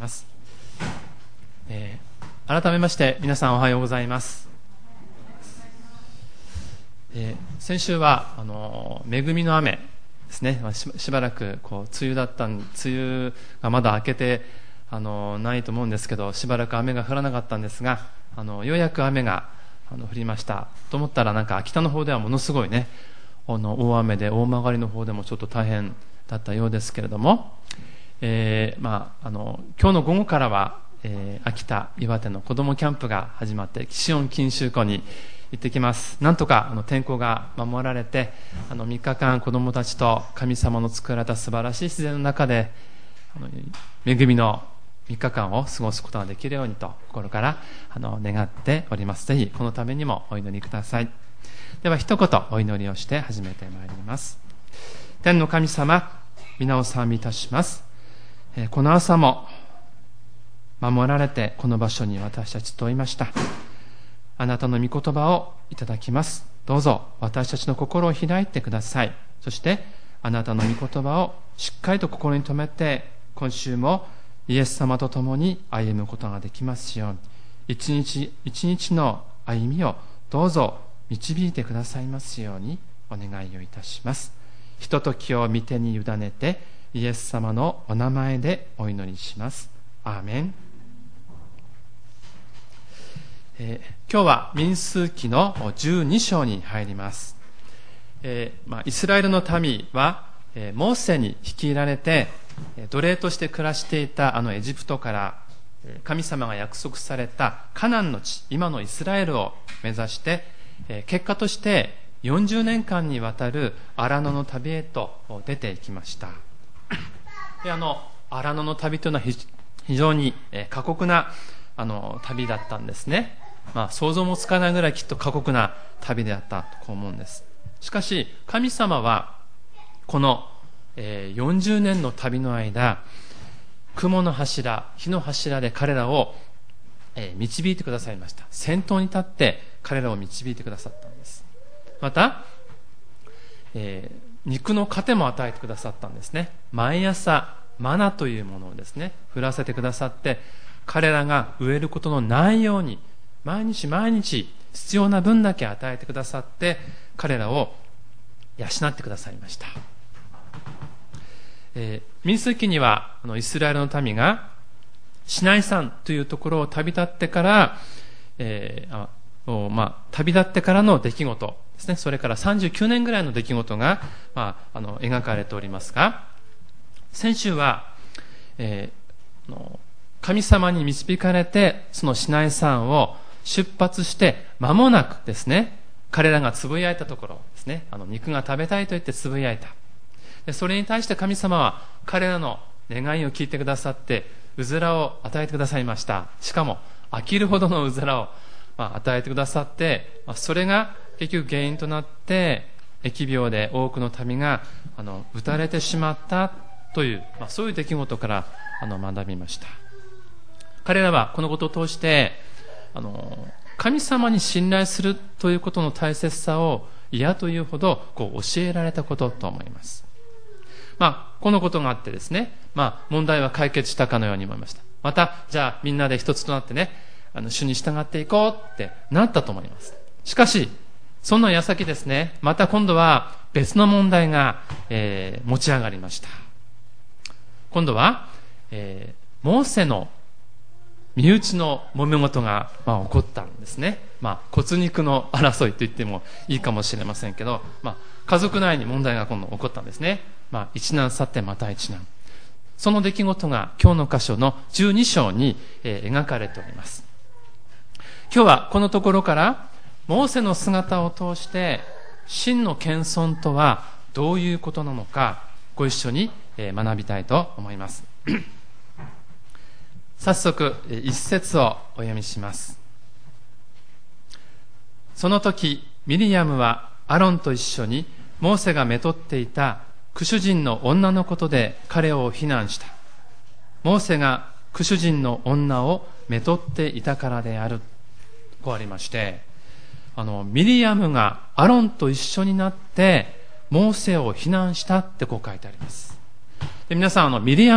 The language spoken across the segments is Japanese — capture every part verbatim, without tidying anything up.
ます。えー、改めまして皆さんおはようございます。えー、先週はあの恵みの雨ですね。し, しばらくこう梅雨だった梅雨がまだ明けてあのないと思うんですけど、しばらく雨が降らなかったんですが、あのようやく雨があの降りましたと思ったら、なんか北の方ではものすごいね、あの大雨で大曲の方でもちょっと大変だったようですけれども、えーまあ、あの今日の午後からは、えー、秋田岩手の子どもキャンプが始まって、岸音錦秋湖に行ってきます。なんとかあの天候が守られて、あのみっかかん子どもたちと神様の作られた素晴らしい自然の中であの恵みのみっかかんを過ごすことができるようにと心からあの願っております。ぜひこのためにもお祈りください。では一言お祈りをして始めてまいります。天の神様、皆を賛美いたします。えー、この朝も守られてこの場所に私たちといました。あなたの御言葉をいただきます。どうぞ私たちの心を開いてください。そしてあなたの御言葉をしっかりと心に留めて、今週もイエス様と共に歩むことができますように、一日一日の歩みをどうぞ導いてくださいますようにお願いをいたします。ひとときを御手に委ねてイエス様のお名前でお祈りします。アーメン。えー、今日は民数記のじゅうに章に入ります。えーまあ、イスラエルの民は、えー、モーセに率いられて奴隷として暮らしていたあのエジプトから神様が約束されたカナンの地、今のイスラエルを目指して、結果としてよんじゅうねんかんにわたる荒野の旅へと出ていきました。であの荒野の旅というのは非常に過酷なあの旅だったんですね。まあ、想像もつかないぐらいきっと過酷な旅であったと思うんです。しかし神様はこのよんじゅうねんの旅の間、雲の柱、火の柱で彼らを導いてくださいました。先頭に立って彼らを導いてくださったんです。また、えー、肉の糧も与えてくださったんですね。毎朝マナというものをですね降らせてくださって、彼らが飢えることのないように毎日毎日必要な分だけ与えてくださって、彼らを養ってくださいました。えー、民数記にはあのイスラエルの民がシナイ山というところを旅立ってから、えーあまあ、旅立ってからの出来事ですね。それからさんじゅうきゅうねんぐらいの出来事が、まあ、あの描かれておりますが、先週は、えー、の神様に導かれてそのシナイ山を出発して間もなくですね、彼らがつぶやいたところですね、あの肉が食べたいと言ってつぶやいた。でそれに対して神様は彼らの願いを聞いてくださってうずらを与えてくださいました。しかも飽きるほどのうずらを、まあ、与えてくださって、まあ、それが結局原因となって疫病で多くの民があの打たれてしまったという、まあ、そういう出来事からあの学びました。彼らはこのことを通してあの神様に信頼するということの大切さを嫌というほどこう教えられたことと思います。まあ、このことがあってですね、まあ、問題は解決したかのように思いました。また、じゃあみんなで一つとなってね、あの主に従っていこうってなったと思います。しかし、その矢先ですね、また今度は別の問題が、えー、持ち上がりました。今度は、えー、モーセの身内の揉め事が、まあ、起こったんですね。まあ、骨肉の争いと言ってもいいかもしれませんけど、まあ、家族内に問題が今度起こったんですね。まあ、一難去ってまた一難。その出来事が今日の箇所のじゅうに章に、えー、描かれております。今日はこのところからモーセの姿を通して真の謙遜とはどういうことなのかご一緒に、えー、学びたいと思います。早速一節をお読みします。その時ミリアムはアロンと一緒にモーセがめとっていたクシュ人の女のことで彼を非難した。モーセがクシュ人の女をめとっていたからである。こうありまして、あのミリアムがアロンと一緒になってモーセを非難したってこう書いてあります。で皆さん、あのミリアム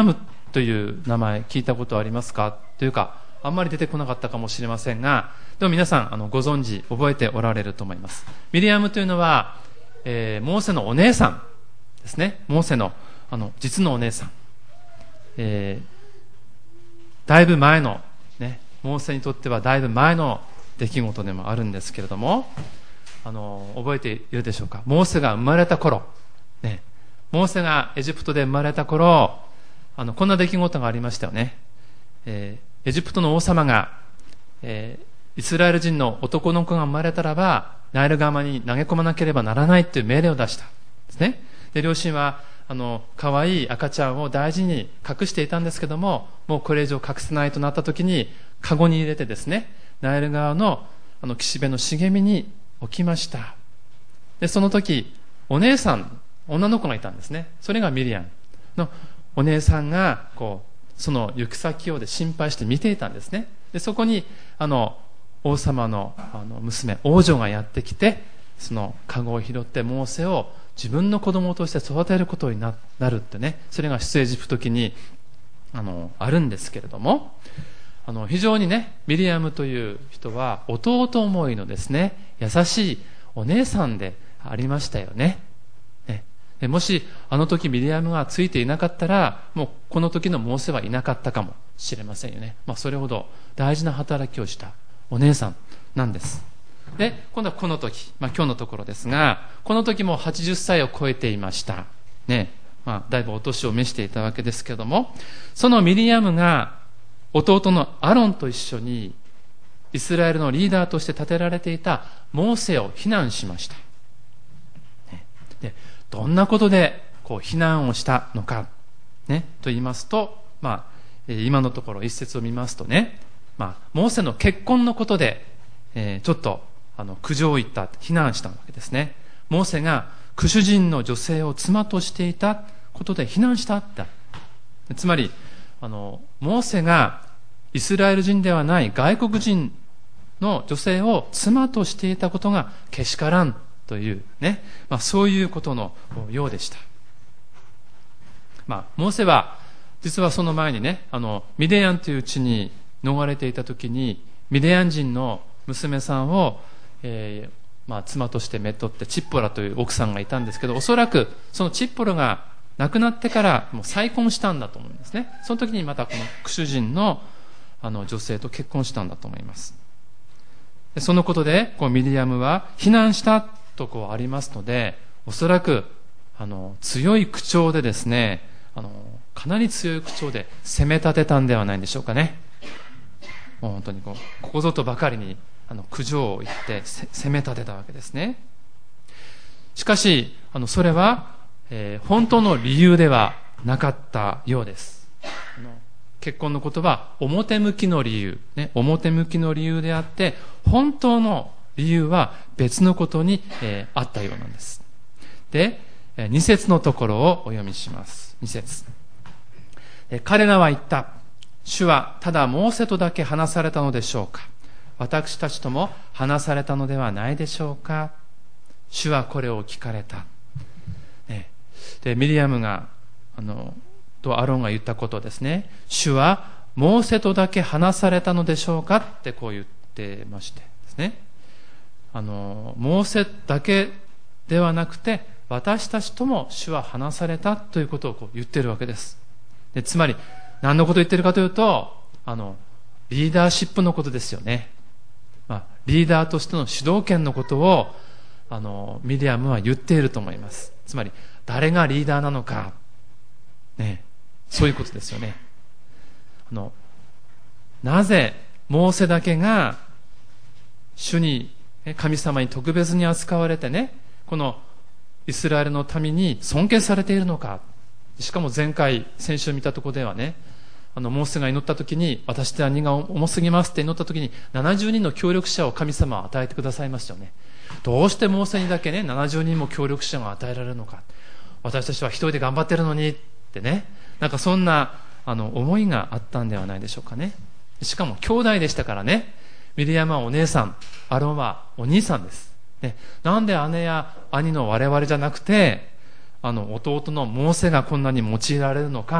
という名前聞いたことありますかというか、あんまり出てこなかったかもしれませんが、でも皆さんあのご存知、覚えておられると思います。ミリアムというのは、えー、モーセのお姉さんですね。モーセのあの実のお姉さん、えー、だいぶ前の、ね、モーセにとってはだいぶ前の出来事でもあるんですけれども、あの覚えているでしょうか。モーセが生まれた頃、ね、モーセがエジプトで生まれた頃、あのこんな出来事がありましたよね。えー、エジプトの王様が、えー、イスラエル人の男の子が生まれたらばナイル川に投げ込まなければならないという命令を出したですね。で、両親はあの可愛い赤ちゃんを大事に隠していたんですけども、もうこれ以上隠せないとなった時にカゴに入れてですね、ナイル川のあの岸辺の茂みに置きました。で、その時お姉さん、女の子がいたんですね。それがミリアムのお姉さんがこうその行く先をで心配して見ていたんですね。で、そこにあの王様のあの娘、王女がやってきて、そのカゴを拾ってモーセを自分の子供として育てることになるってね、それが出エジプト記にあのあるんですけれども、あの非常にね、ミリアムという人は弟思いのですね、優しいお姉さんでありましたよね。ね、でもしあの時ミリアムがついていなかったら、もうこの時のモーセはいなかったかもしれませんよね。まあ、それほど大事な働きをしたお姉さんなんです。で、今度はこの時、まあ、今日のところですが、この時もはちじゅっさいを超えていましたね。まあ、だいぶお年を召していたわけですけれども、そのミリアムが弟のアロンと一緒にイスラエルのリーダーとして立てられていたモーセを非難しました。で、どんなことでこう非難をしたのか、ね、と言いますと、まあ、今のところ一節を見ますとね、まあ、モーセの結婚のことで、えー、ちょっとあの苦情を言った、非難したわけですね。モーセがクシュ人の女性を妻としていたことで非難したって。つまりあのモーセがイスラエル人ではない外国人の女性を妻としていたことがけしからんというね、まあ、そういうことのようでした。まあ、モーセは実はその前にね、あのミディアンという地に逃れていた時に、ミディアン人の娘さんを、えーまあ、妻としてめとってチッポラという奥さんがいたんですけど、おそらくそのチッポラが亡くなってからもう再婚したんだと思うんですね。その時にまたこのクシュ人のあの女性と結婚したんだと思います。で、そのことでこうミディアムは非難したとこうありますので、おそらくあの強い口調でですね、あのかなり強い口調で責め立てたんではないんでしょうかね。もう本当にこうここぞとばかりにあの苦情を言って責め立てたわけですね。しかしあのそれは、えー、本当の理由ではなかったようです。あの結婚のことは表向きの理由、ね、表向きの理由であって、本当の理由は別のことに、えー、あったようなんです。で、に節のところをお読みします。に節、彼らは言った。主はただモーセとだけ話されたのでしょうか。私たちとも話されたのではないでしょうか。主はこれを聞かれた。ね、でミリアムがあのとアロンが言ったことですね。主はモーセとだけ話されたのでしょうかってこう言ってましてですね。あのモーセだけではなくて私たちとも主は話されたということをこう言っているわけです。でつまり何のことを言っているかというと、あのリーダーシップのことですよね。まあ、リーダーとしての主導権のことをあのミディアムは言っていると思います。つまり誰がリーダーなのか、ね、そういうことですよね。あのなぜモーセだけが主に神様に特別に扱われてね、このイスラエルの民に尊敬されているのか。しかも前回先週見たところではね、あのモーセが祈った時に、私って兄が重すぎますって祈った時にななじゅうにんの協力者を神様は与えてくださいましたよね。どうしてモーセにだけねななじゅうにんも協力者が与えられるのか。私たちは一人で頑張ってるのにってね、なんかそんなあの思いがあったんではないでしょうかね。しかも兄弟でしたからね。ミリアムはお姉さん、アロンはお兄さんです、ね、なんで姉や兄の我々じゃなくてあの弟のモーセがこんなに用いられるのか、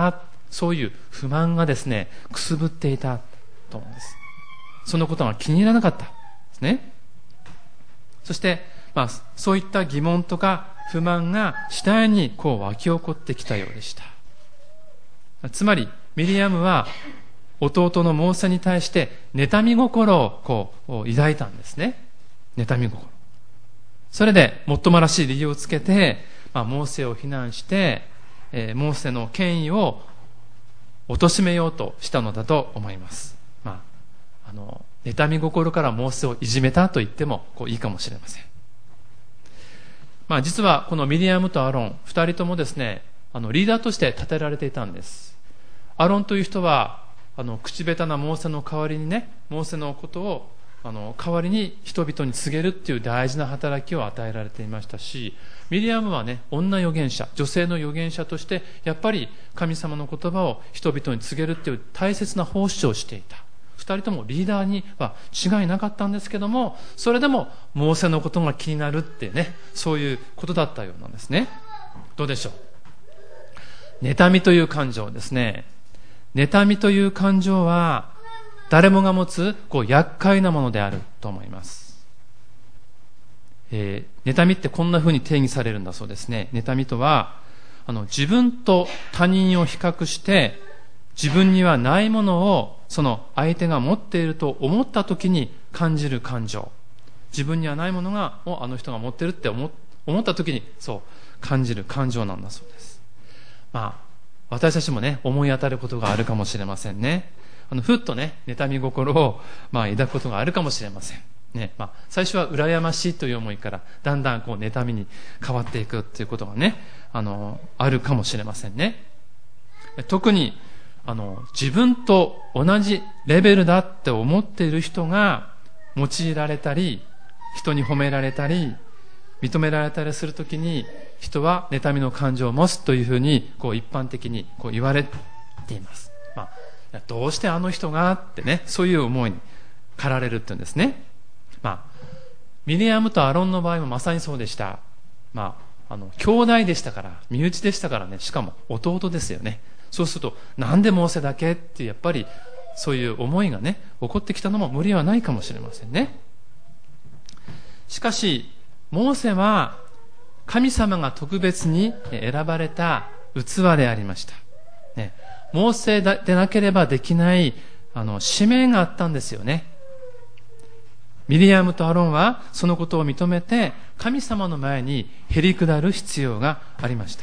そういう不満がですね、くすぶっていたと思うんです。そのことが気に入らなかったですね。そして、まあ、そういった疑問とか不満が次第にこう湧き起こってきたようでした。つまり、ミリアムは弟のモーセに対して妬み心をこう抱いたんですね。妬み心。それで、もっともらしい理由をつけて、まあ、モーセを非難して、えー、モーセの権威を貶めようとしたのだと思います。まあ、あの、妬み心からモーセをいじめたと言ってもこういいかもしれません。まあ、実はこのミリアムとアロン、二人ともですね、あのリーダーとして立てられていたんです。アロンという人は、あの口下手なモーセの代わりにね、モーセのことをあの代わりに人々に告げるっていう大事な働きを与えられていましたし、ミリアムはね、女預言者、女性の預言者としてやっぱり神様の言葉を人々に告げるっていう大切な奉仕をしていた。二人ともリーダーには違いなかったんですけども、それでもモーセのことが気になるってね、そういうことだったようなんですね。どうでしょう。妬みという感情ですね。妬みという感情は誰もが持つこう厄介なものであると思います。えー、妬みってこんな風に定義されるんだそうですね。妬みとはあの自分と他人を比較して自分にはないものをその相手が持っていると思った時に感じる感情。自分にはないものがをあの人が持ってるって思思った時にそう感じる感情なんだそうです。まあ私たちもね、思い当たることがあるかもしれませんね。あの、ふっとね、妬み心を、まあ、抱くことがあるかもしれません。ね、まあ、最初は羨ましいという思いから、だんだんこう、妬みに変わっていくっていうことがね、あの、あるかもしれませんね。特に、あの、自分と同じレベルだって思っている人が、用いられたり、人に褒められたり、認められたりするときに、人は妬みの感情を持つというふうにこう一般的にこう言われています。まあ、どうしてあの人がってね、そういう思いに駆られるっていうんですね。まあ、ミリアムとアロンの場合もまさにそうでした。まあ、あの兄弟でしたから、身内でしたからね、しかも弟ですよね。そうするとなんでモーセだけってやっぱりそういう思いがね起こってきたのも無理はないかもしれませんね。しかしモーセは神様が特別に選ばれた器でありました。ね、モーセでなければできないあの使命があったんですよね。ミリアムとアロンはそのことを認めて神様の前にへり下る必要がありました。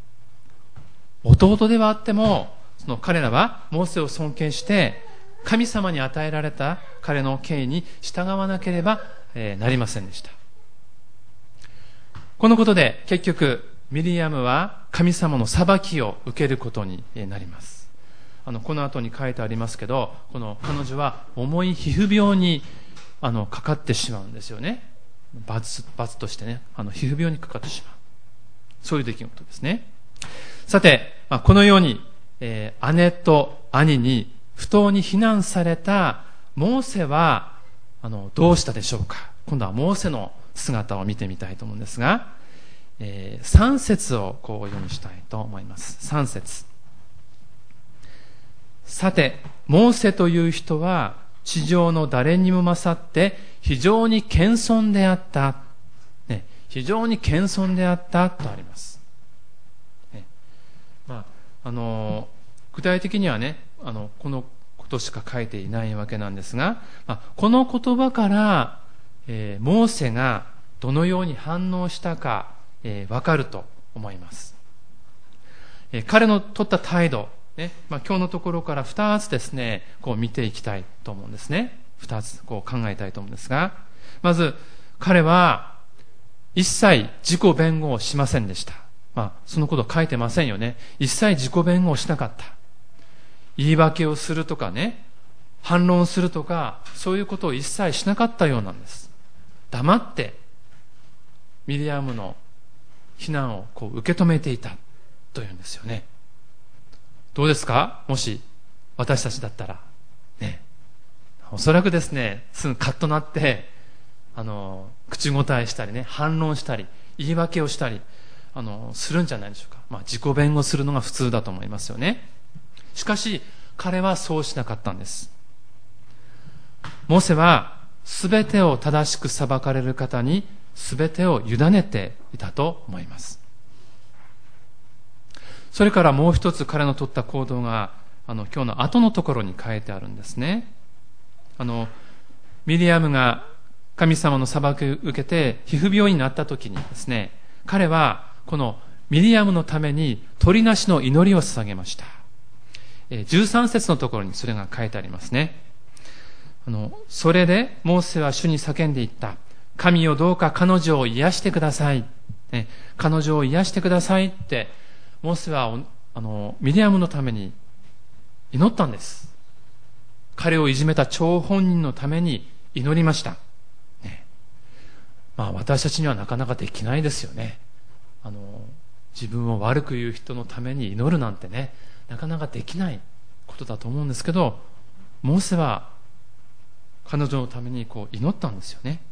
弟ではあってもその彼らはモーセを尊敬して神様に与えられた彼の権威に従わなければなりませんでした。このことで結局ミリアムは神様の裁きを受けることになります。あのこの後に書いてありますけど、この彼女は重い皮膚病にあのかかってしまうんですよね。罰、罰としてね、あの皮膚病にかかってしまう、そういう出来事ですね。さて、まあ、このように、えー、姉と兄に不当に非難されたモーセはあのどうしたでしょうか。今度はモーセの姿を見てみたいと思うんですが、えー、さん節をこう読みしたいと思います。さん節。さて、モーセという人は地上の誰にも勝って非常に謙遜であった、ね、非常に謙遜であったとあります。ね、まああの具体的にはね、あのこのことしか書いていないわけなんですが、まあ、この言葉からえー、モーセがどのように反応したか、えー、分かると思います。えー、彼の取った態度、ね、まあ、今日のところからふたつですね、こう見ていきたいと思うんですね。ふたつこう考えたいと思うんですが、まず彼は一切自己弁護をしませんでした。まあ、そのこと書いてませんよね。一切自己弁護をしなかった。言い訳をするとかね、反論するとか、そういうことを一切しなかったようなんです。黙ってミリアムの非難をこう受け止めていたというんですよね。どうですか、もし私たちだったらね、おそらくですね、すぐカッとなってあの口答えしたりね、反論したり言い訳をしたりあのするんじゃないでしょうか。まあ、自己弁護するのが普通だと思いますよね。 しかし彼はそうしなかったんです。モーセはすべてを正しく裁かれる方にすべてを委ねていたと思います。それからもう一つ彼の取った行動があの今日の後のところに書いてあるんですね。あのミリアムが神様の裁きを受けて皮膚病になった時にですね、彼はこのミリアムのために鳥なしの祈りを捧げました。じゅうさん節のところにそれが書いてありますね。あのそれでモーセは主に叫んでいった。神よ、どうか彼女を癒してください、ね、彼女を癒してくださいってモーセはあのミリアムのために祈ったんです。彼をいじめた張本人のために祈りました、ね、まあ私たちにはなかなかできないですよね。あの自分を悪く言う人のために祈るなんてね、なかなかできないことだと思うんですけど、モーセは彼女のためにこう祈ったんですよね。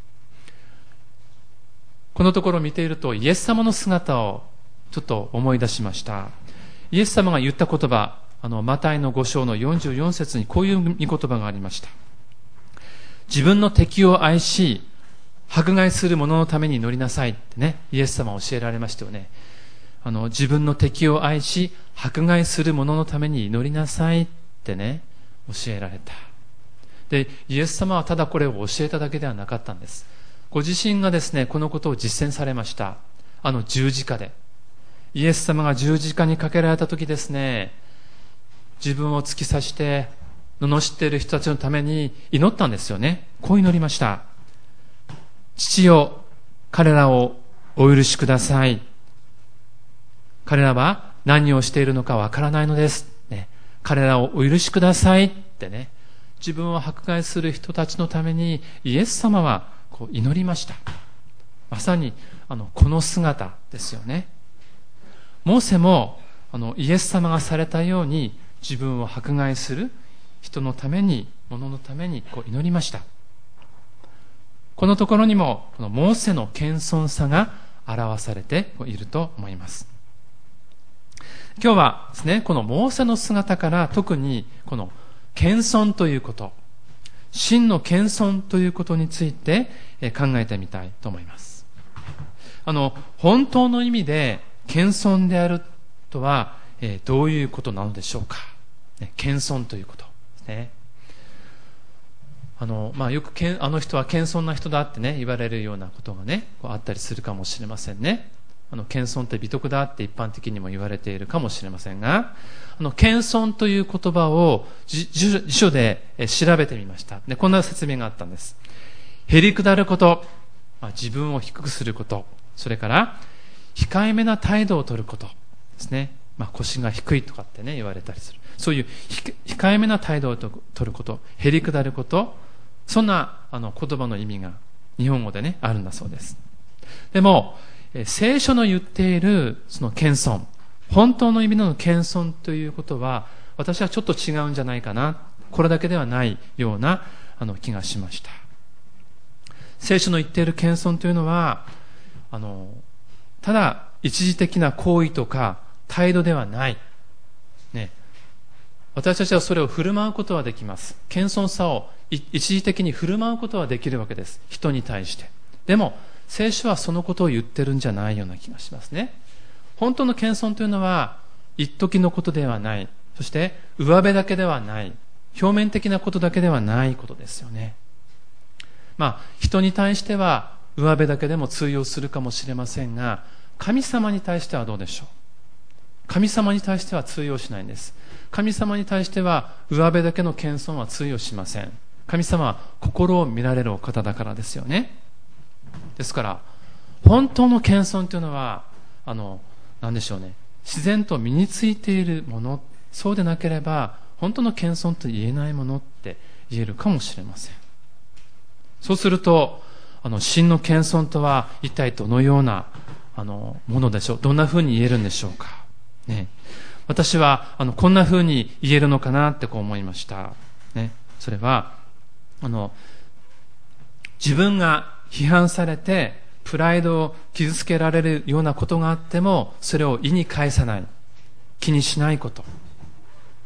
このところを見ているとイエス様の姿をちょっと思い出しました。イエス様が言った言葉、あのマタイのご章のよんじゅうよん節にこういう御言葉がありました。自分の敵を愛し迫害する者のために祈りなさいってね、イエス様は教えられましたよね。あの自分の敵を愛し迫害する者のために祈りなさいってね、教えられた。で、イエス様はただこれを教えただけではなかったんです。ご自身がですね、このことを実践されました。あの十字架で。イエス様が十字架にかけられた時ですね、自分を突き刺して罵っている人たちのために祈ったんですよね。こう祈りました。父よ、彼らをお許しください。彼らは何をしているのかわからないのです、ね、彼らをお許しくださいってね、自分を迫害する人たちのためにイエス様はこう祈りました。まさにあのこの姿ですよね。モーセもあのイエス様がされたように自分を迫害する人のために、物のためにこう祈りました。このところにもこのモーセの謙遜さが表されていると思います。今日はですね、このモーセの姿から特にこの謙遜ということ、真の謙遜ということについて考えてみたいと思います。あの本当の意味で謙遜であるとは、えー、どういうことなのでしょうか。ね、謙遜ということですね。あの、まあ、よくけんあの人は謙遜な人だってね言われるようなことがねこうあったりするかもしれませんね。あの謙遜って美徳だって一般的にも言われているかもしれませんが、あの謙遜という言葉を辞書で調べてみました。で、こんな説明があったんです。へりくだること、まあ、自分を低くすること、それから控えめな態度を取ることですね。まあ、腰が低いとかってね言われたりする、そういう控えめな態度を取ること、へりくだること、そんなあの言葉の意味が日本語でねあるんだそうです。でも聖書の言っているその謙遜、本当の意味の謙遜ということは私はちょっと違うんじゃないかな、これだけではないようなあの気がしました。聖書の言っている謙遜というのはあのただ一時的な行為とか態度ではない、ね、私たちはそれを振る舞うことはできます。謙遜さを一時的に振る舞うことはできるわけです、人に対して。でも聖書はそのことを言ってるんじゃないような気がしますね。本当の謙遜というのは一時のことではない、そして上辺だけではない、表面的なことだけではないことですよね。まあ人に対しては上辺だけでも通用するかもしれませんが、神様に対してはどうでしょう。神様に対しては通用しないんです。神様に対しては上辺だけの謙遜は通用しません。神様は心を見られるお方だからですよね。ですから本当の謙遜というのはあの何でしょうね、自然と身についているもの、そうでなければ本当の謙遜と言えないものって言えるかもしれません。そうするとあの真の謙遜とは一体どのようなあのものでしょう、どんなふうに言えるんでしょうか、ね、私はあのこんなふうに言えるのかなってこう思いました、ね、それはあの自分が批判されてプライドを傷つけられるようなことがあってもそれを意に介さない、気にしないこと、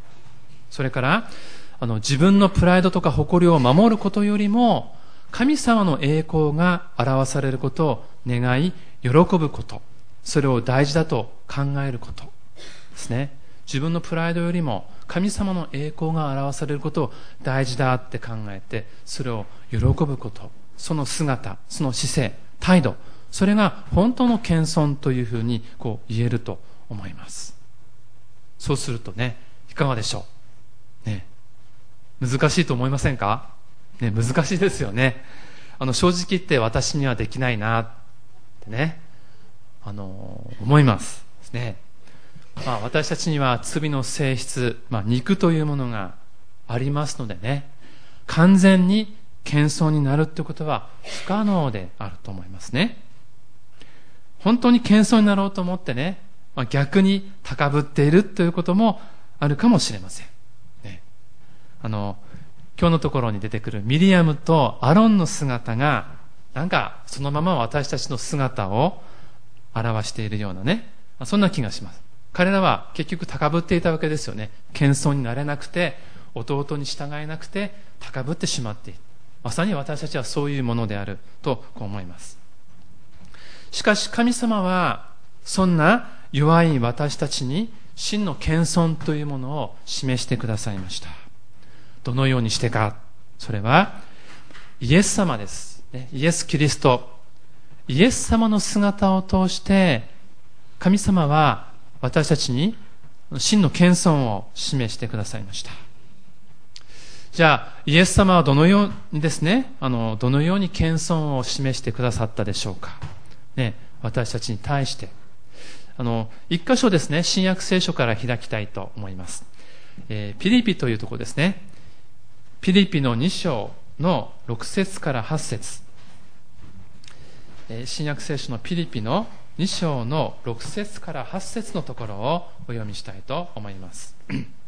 それからあの自分のプライドとか誇りを守ることよりも、神様の栄光が表されることを願い喜ぶこと、それを大事だと考えることですね。自分のプライドよりも神様の栄光が表されることを大事だって考えて、それを喜ぶこと、その姿、その姿勢、態度、それが本当の謙遜というふうにこう言えると思います。そうするとね、いかがでしょうね。難しいと思いませんかね。難しいですよね。あの正直言って私にはできないなってね、あの思いますですね。まあ、私たちには罪の性質、まあ、肉というものがありますのでね、完全に謙遜になるということは不可能であると思いますね。本当に謙遜になろうと思ってね、まあ、逆に高ぶっているということもあるかもしれません、ね、あの今日のところに出てくるミリアムとアロンの姿がなんかそのまま私たちの姿を表しているようなね、そんな気がします。彼らは結局高ぶっていたわけですよね。謙遜になれなくて、弟に従えなくて高ぶってしまっている。まさに私たちはそういうものであると思います。しかし神様はそんな弱い私たちに真の謙遜というものを示してくださいました。どのようにしてか、それはイエス様です。イエス・キリスト、イエス様の姿を通して神様は私たちに真の謙遜を示してくださいました。じゃあイエス様はどのようにですね、あのどのように謙遜を示してくださったでしょうか、ね、私たちに対して。あの一箇所ですね、新約聖書から開きたいと思います。えー、ピリピというところですね。ピリピのに章のろく節からはち節、えー、新約聖書のピリピのに章のろく節からはち節のところをお読みしたいと思います。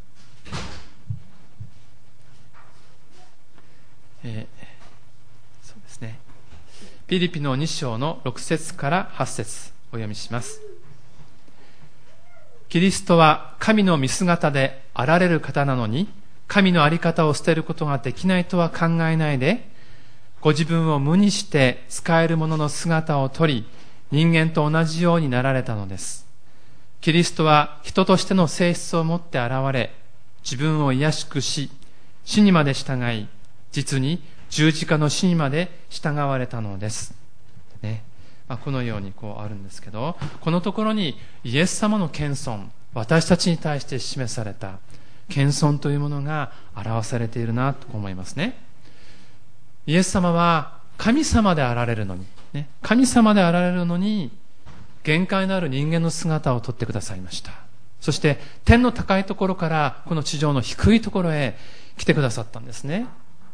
えー、そうですね。ピリピのに章のろく節からはち節お読みします。キリストは神の見姿であられる方なのに、神の在り方を捨てることができないとは考えないで、ご自分を無にして使える者の姿をとり、人間と同じようになられたのです。キリストは人としての性質を持って現れ、自分を卑しくし、死にまで従い、実に十字架の死にまで従われたのです。ね、まあ、このようにこうあるんですけど、このところにイエス様の謙遜、私たちに対して示された謙遜というものが表されているなと思いますね。イエス様は神様であられるのに、ね、神様であられるのに限界のある人間の姿をとってくださいました。そして天の高いところからこの地上の低いところへ来てくださったんですね。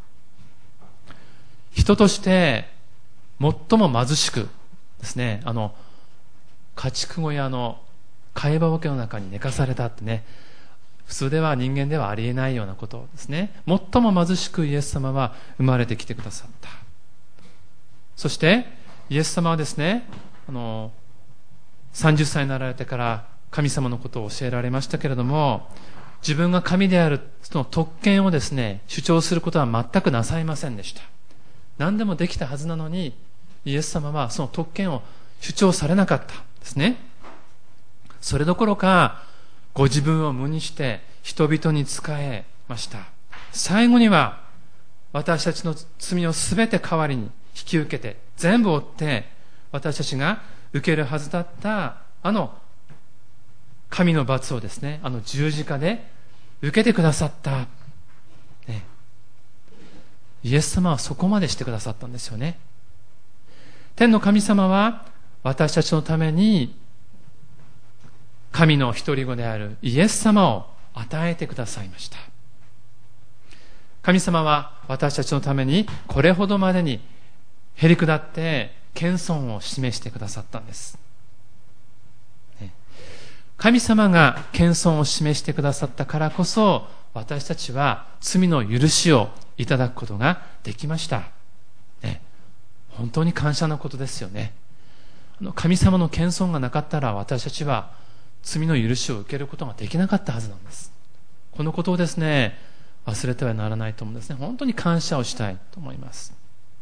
人として最も貧しくですね、あの家畜小屋の貝羽桶の中に寝かされたってね、普通では人間ではありえないようなことですね。最も貧しくイエス様は生まれてきてくださった。そしてイエス様はですね、あのさんじゅっさいになられてから神様のことを教えられましたけれども、自分が神であるその特権をですね主張することは全くなさいませんでした。何でもできたはずなのに、イエス様はその特権を主張されなかったんですね。それどころかご自分を無にして人々に仕えました。最後には私たちの罪をすべて代わりに引き受けて、全部負って私たちが受けるはずだったあの神の罰をですね、あの十字架で受けてくださった、ね、イエス様はそこまでしてくださったんですよね。天の神様は私たちのために神の一人子であるイエス様を与えてくださいました。神様は私たちのためにこれほどまでにへりくだって謙遜を示してくださったんです。神様が謙遜を示してくださったからこそ、私たちは罪の許しをいただくことができました。ね、本当に感謝なことですよね。神様の謙遜がなかったら私たちは罪の許しを受けることができなかったはずなんです。 このことをですね、忘れてはならないと思うんですね。本当に感謝をしたいと思います。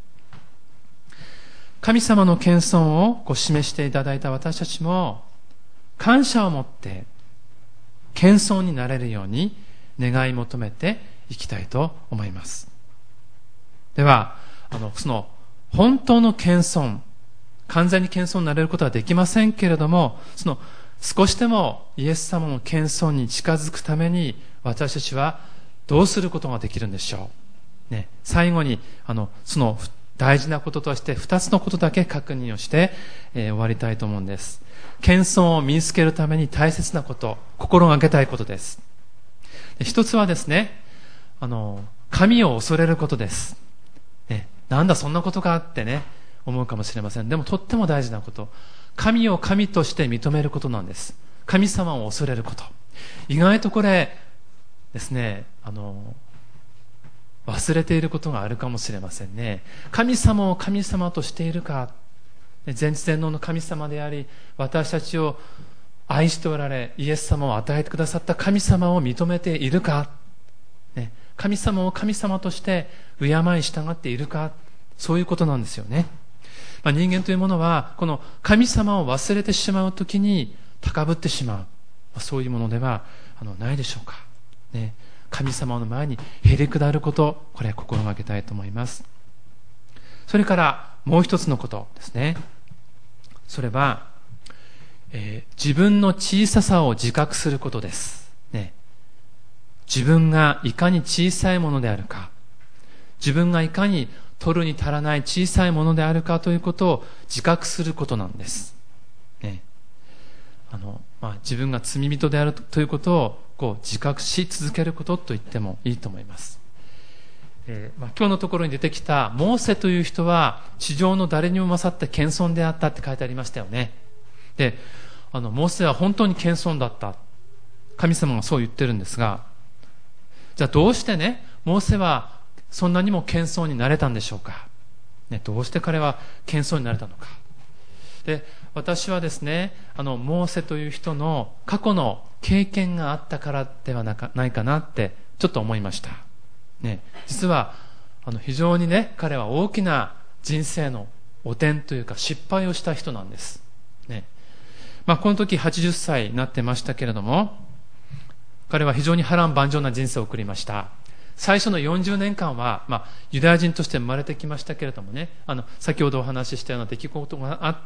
神様の謙遜をこう示していただいた私たちも、感謝を持って謙遜になれるように願い求めていきたいと思います。では、あのその本当の謙遜、完全に謙遜になれることはできませんけれども、その少しでもイエス様の謙遜に近づくために私たちはどうすることができるんでしょう。ね、最後にあのその大事なこととして二つのことだけ確認をして、えー、終わりたいと思うんです。謙遜を身につけるために大切なこと、心がけたいことです。で一つはですね、あの神を恐れることです。ね、なんだそんなことかってね思うかもしれません。でもとっても大事なこと、神を神として認めることなんです。神様を恐れること。意外とこれですね、あの忘れていることがあるかもしれませんね。神様を神様としているか、全知全能の神様であり、私たちを愛しておられ、イエス様を与えてくださった神様を認めているか、ね、神様を神様として敬い従っているか、そういうことなんですよね。まあ、人間というものはこの神様を忘れてしまうときに高ぶってしまう、まあ、そういうものではあのないでしょうか、ね、神様の前にへり下ること、これ心がけたいと思います。それからもう一つのことですね。それは、えー、自分の小ささを自覚することです、ね、自分がいかに小さいものであるか、自分がいかに取るに足らない小さいものであるかということを自覚することなんです、ね、あの、まあ、自分が罪人であるということをこう自覚し続けることと言ってもいいと思います。えーまあ、今日のところに出てきたモーセという人は地上の誰にも勝って謙遜であったって書いてありましたよね。で、あのモーセは本当に謙遜だった、神様がそう言ってるんですが、じゃあどうしてねモーセはそんなにも謙遜になれたんでしょうか、ね、どうして彼は謙遜になれたのか。で、私はですね、あのモーセという人の過去の経験があったからではなかないかなってちょっと思いました、ね、実はあの非常にね彼は大きな人生の汚点というか失敗をした人なんです、ね。まあ、この時はちじゅっさいになってましたけれども、彼は非常に波乱万丈な人生を送りました。最初のよんじゅうねんかんは、まあ、ユダヤ人として生まれてきましたけれどもね、あの先ほどお話ししたような出来事があって、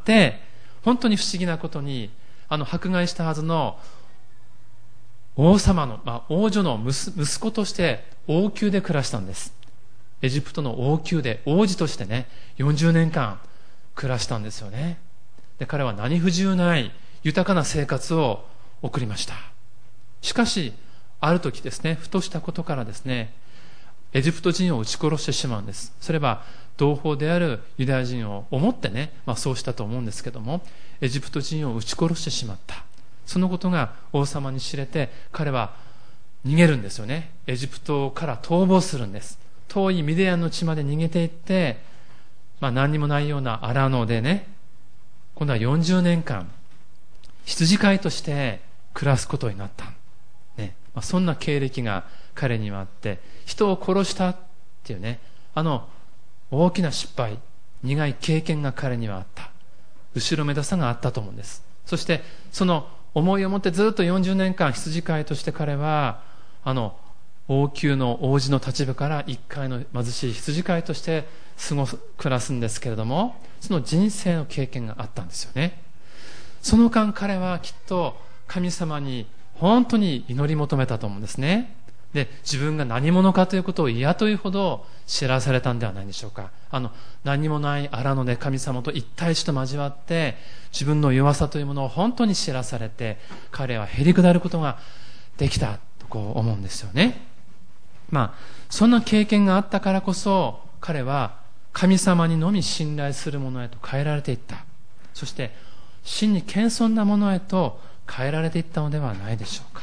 本当に不思議なことにあの迫害したはずの王様の、まあ、王女の息子として王宮で暮らしたんです。エジプトの王宮で王子としてねよんじゅうねんかん暮らしたんですよね。で、彼は何不自由ない豊かな生活を送りました。しかしある時ですね、ふとしたことからですね、エジプト人を撃ち殺してしまうんです。それは同胞であるユダヤ人を思ってね、まあ、そうしたと思うんですけども、エジプト人を撃ち殺してしまった。そのことが王様に知れて、彼は逃げるんですよね。エジプトから逃亡するんです。遠いミディアンの地まで逃げていって、まあ、何にもないような荒野でね、今度はよんじゅうねんかん羊飼いとして暮らすことになった、ね。まあ、そんな経歴が彼にはあって、人を殺したっていうね、あの大きな失敗、苦い経験が彼にはあった。後ろめたさがあったと思うんです。そしてその思いを持ってずっとよんじゅうねんかん羊飼いとして彼はあの王宮の王子の立場から一階の貧しい羊飼いとして過ごす暮らすんですけれども、その人生の経験があったんですよね。その間彼はきっと神様に本当に祈り求めたと思うんですね。で、自分が何者かということを嫌というほど知らされたんではないでしょうか。あの何もない荒野で神様と一対一と交わって自分の弱さというものを本当に知らされて、彼はへりくだることができたとこう思うんですよね。まあそんな経験があったからこそ彼は神様にのみ信頼するものへと変えられていった。そして真に謙遜なものへと変えられていったのではないでしょうか。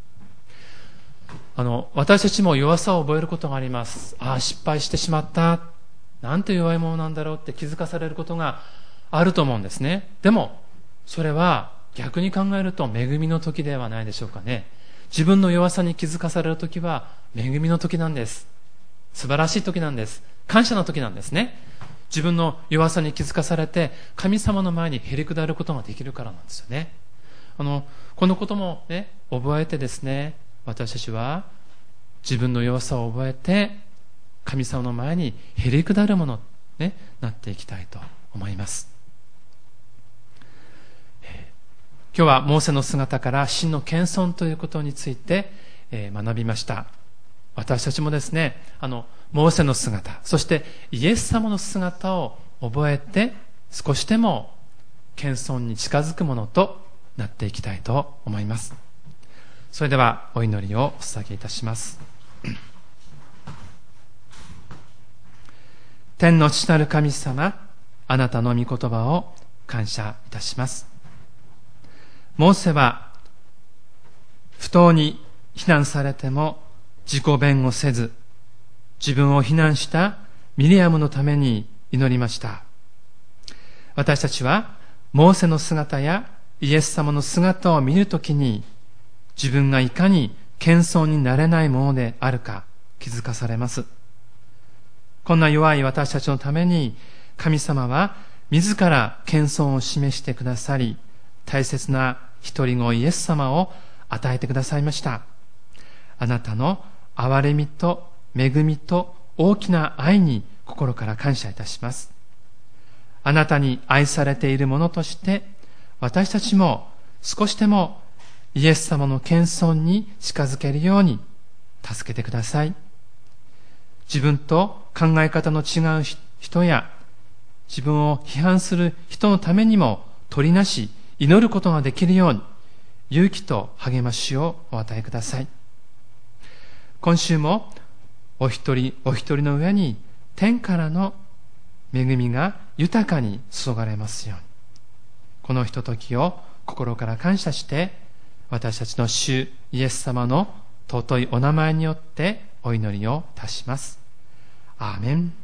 あの私たちも弱さを覚えることがあります。ああ、失敗してしまった、なんて弱いものなんだろうって気づかされることがあると思うんですね。でもそれは逆に考えると恵みの時ではないでしょうかね。 自分の弱さに気づかされるときは恵みの時なんです。素晴らしい時なんです。感謝の時なんですね。自分の弱さに気づかされて神様の前にへり下ることができるからなんですよね。あのこのこともね、覚えてですね、私たちは自分の弱さを覚えて神様の前にへり下るものに、ね、なっていきたいと思います。今日はモーセの姿から真の謙遜ということについて、えー、学びました。私たちもですね、あのモーセの姿、そしてイエス様の姿を覚えて少しでも謙遜に近づくものとなっていきたいと思います。それではお祈りをお捧げいたします。天の父なる神様、あなたの御言葉を感謝いたします。モーセは不当に非難されても自己弁護せず、自分を非難したミリアムのために祈りました。私たちはモーセの姿やイエス様の姿を見るときに、自分がいかに謙遜になれないものであるか気づかされます。こんな弱い私たちのために、神様は自ら謙遜を示してくださり、大切な一人子イエス様を与えてくださいました。あなたの憐れみと恵みと大きな愛に心から感謝いたします。あなたに愛されている者として、私たちも少しでもイエス様の謙遜に近づけるように助けてください。自分と考え方の違う人や自分を批判する人のためにも取りなし祈ることができるように勇気と励ましをお与えください。今週もお一人お一人の上に天からの恵みが豊かに注がれますように。このひとときを心から感謝して、私たちの主イエス様の尊いお名前によってお祈りをいたします。アーメン。